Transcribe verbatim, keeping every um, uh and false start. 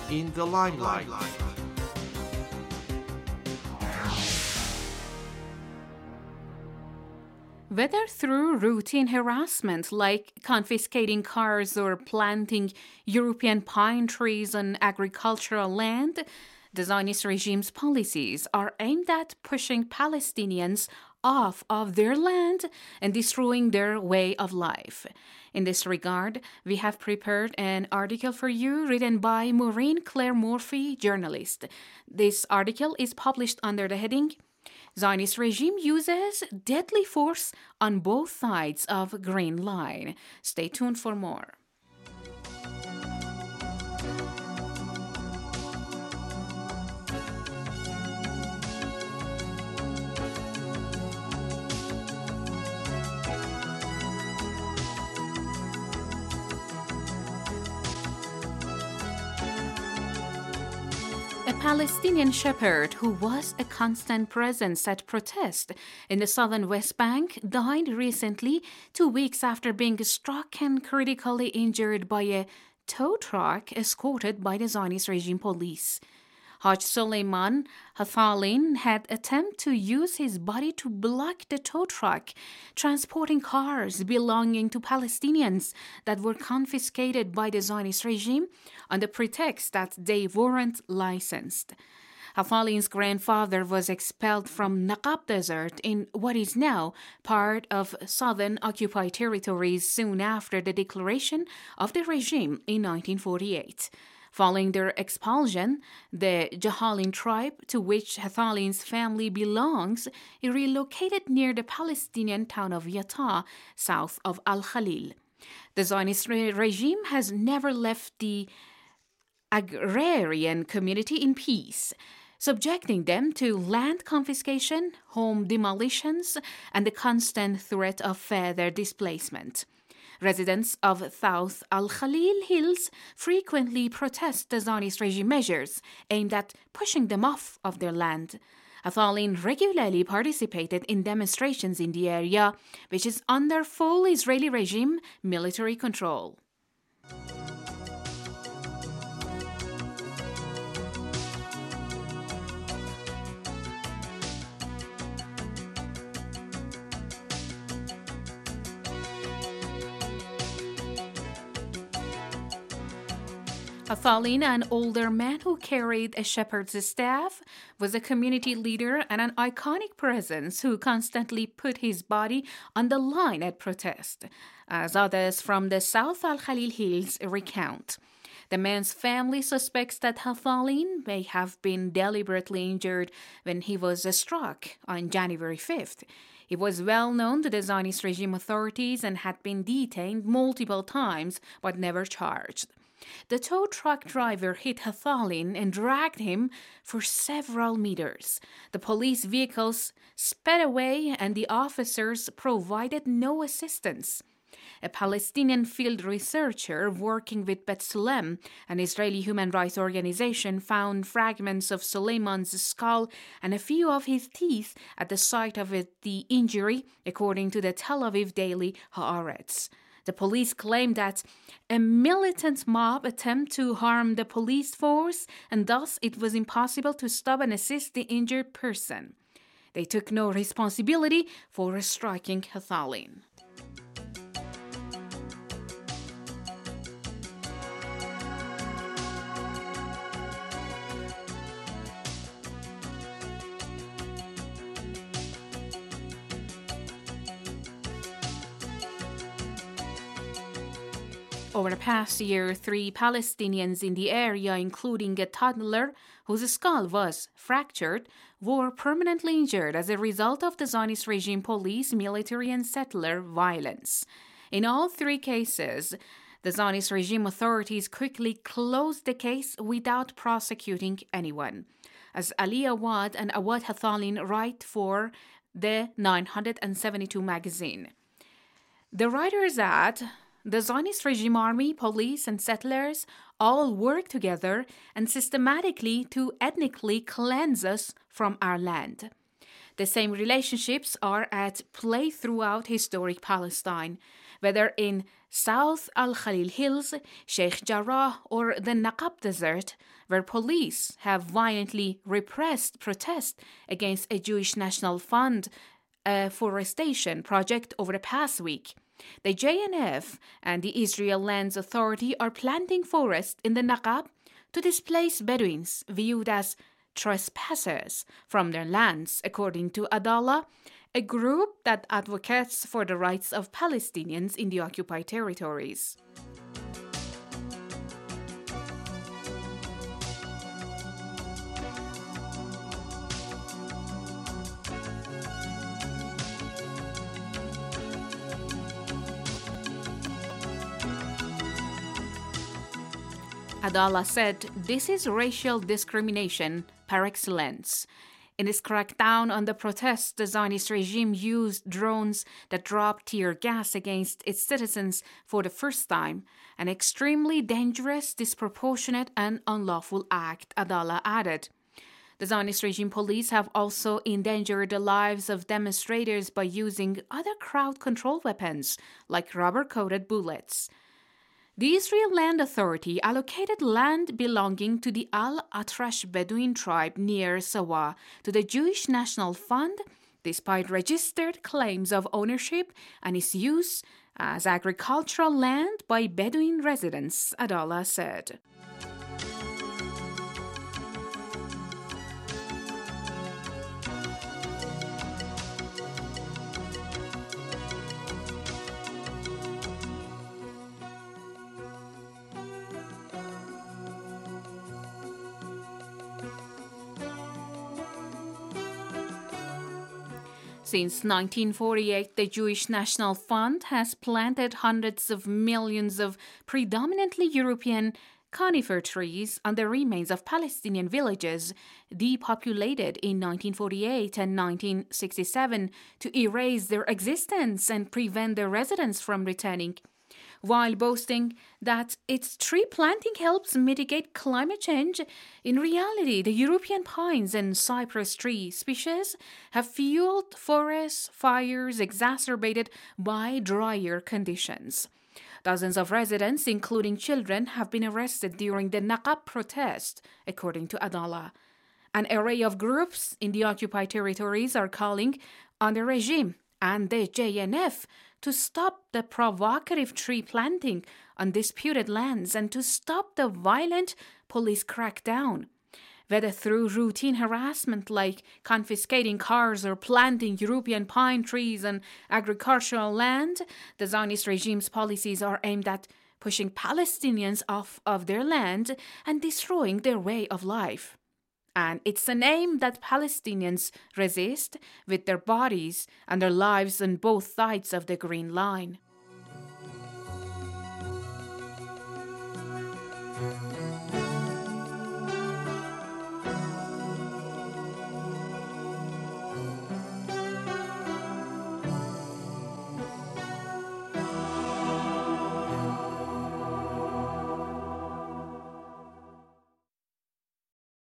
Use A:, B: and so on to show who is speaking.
A: in the limelight.
B: Whether through routine harassment like confiscating cars or planting European pine trees on agricultural land, the Zionist regime's policies are aimed at pushing Palestinians off of their land and destroying their way of life. In this regard, we have prepared an article for you written by Maureen Claire Murphy, journalist. This article is published under the heading Zionist regime uses deadly force on both sides of Green Line. Stay tuned for more. A Palestinian shepherd who was a constant presence at protest in the southern West Bank died recently, two weeks after being struck and critically injured by a tow truck escorted by the Zionist regime police. Haj Suleiman Hathalin had attempted to use his body to block the tow truck transporting cars belonging to Palestinians that were confiscated by the Zionist regime on the pretext that they weren't licensed. Hathalin's grandfather was expelled from Naqab Desert in what is now part of southern occupied territories soon after the declaration of the regime in nineteen forty-eight. Following their expulsion, the Jahalin tribe, to which Hathalin's family belongs, relocated near the Palestinian town of Yatta, south of Al Khalil. The Zionist re- regime has never left the agrarian community in peace, subjecting them to land confiscation, home demolitions, and the constant threat of further displacement. Residents of South Al Khalil Hills frequently protest the Zionist regime measures aimed at pushing them off of their land. Hathalin regularly participated in demonstrations in the area, which is under full Israeli regime military control. Hathalin, an older man who carried a shepherd's staff, was a community leader and an iconic presence who constantly put his body on the line at protest, as others from the South Al Khalil Hills recount. The man's family suspects that Hathalin may have been deliberately injured when he was struck on January fifth. He was well known to the Zionist regime authorities and had been detained multiple times but never charged. The tow truck driver hit Hathalin and dragged him for several meters. The police vehicles sped away and the officers provided no assistance. A Palestinian field researcher working with B'Tselem, an Israeli human rights organization, found fragments of Suleiman's skull and a few of his teeth at the site of it, the injury, according to the Tel Aviv daily Haaretz. The police claimed that a militant mob attempted to harm the police force and thus it was impossible to stop and assist the injured person. They took no responsibility for striking Hathalin. Over the past year, three Palestinians in the area, including a toddler whose skull was fractured, were permanently injured as a result of the Zionist regime police, military, and settler violence. In all three cases, the Zionist regime authorities quickly closed the case without prosecuting anyone. As Ali Awad and Awad Hathalin write for the nine seventy-two magazine. The writers add, the Zionist regime army, police, and settlers all work together and systematically to ethnically cleanse us from our land. The same relationships are at play throughout historic Palestine. whether in South Al Khalil Hills, Sheikh Jarrah, or the Naqab Desert, where police have violently repressed protests against a Jewish National Fund afforestation project over the past week. The J N F and the Israel Lands Authority are planting forests in the Naqab to displace Bedouins viewed as trespassers from their lands, according to Adalah, a group that advocates for the rights of Palestinians in the occupied territories. Adalah said this is racial discrimination par excellence. In its crackdown on the protests, the Zionist regime used drones that dropped tear gas against its citizens for the first time, an extremely dangerous, disproportionate, and unlawful act, Adalah added. The Zionist regime police have also endangered the lives of demonstrators by using other crowd control weapons, like rubber-coated bullets. The Israel Land Authority allocated land belonging to the Al-Atrash Bedouin tribe near Sawa to the Jewish National Fund, despite registered claims of ownership and its use as agricultural land by Bedouin residents, Adalah said. Since nineteen forty-eight, the Jewish National Fund has planted hundreds of millions of predominantly European conifer trees on the remains of Palestinian villages depopulated in nineteen forty-eight and nineteen sixty-seven to erase their existence and prevent their residents from returning. While boasting that its tree planting helps mitigate climate change, in reality, the European pines and cypress tree species have fueled forest fires exacerbated by drier conditions. Dozens of residents, including children, have been arrested during the Naqab protest, according to Adalah. An array of groups in the occupied territories are calling on the regime and the J N F to stop the provocative tree planting on disputed lands and to stop the violent police crackdown. Whether through routine harassment like confiscating cars or planting European pine trees on agricultural land, the Zionist regime's policies are aimed at pushing Palestinians off of their land and destroying their way of life. And it's an aim that Palestinians resist with their bodies and their lives on both sides of the Green Line.